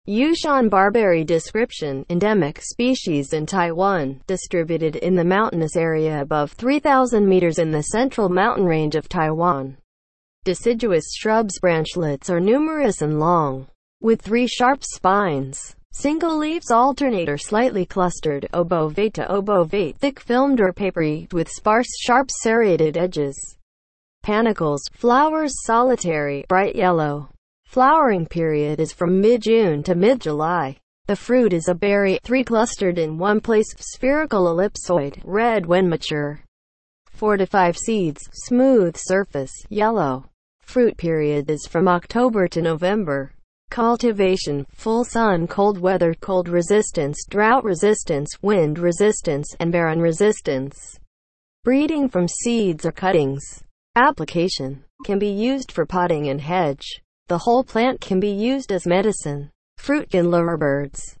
Yushan barberry description, endemic species in Taiwan, distributed in the mountainous area above 3,000 meters in the central mountain range of Taiwan. Deciduous shrubs. Branchlets are numerous and long, with 3 sharp spines. Single leaves alternate or slightly clustered, obovate to obovate, thick filmed or papery, with sparse sharp serrated edges. Panicles. Flowers solitary, bright yellow. Flowering period is from mid-June to mid-July. The fruit is a berry, 3 clustered in one place, spherical ellipsoid, red when mature. 4 to 5 seeds, smooth surface, yellow. Fruit period is from October to November. Cultivation, full sun, cold weather, cold resistance, drought resistance, wind resistance, and barren resistance. Breeding from seeds or cuttings. Application, can be used for potting and hedge. The whole plant can be used as medicine. Fruit can lure birds.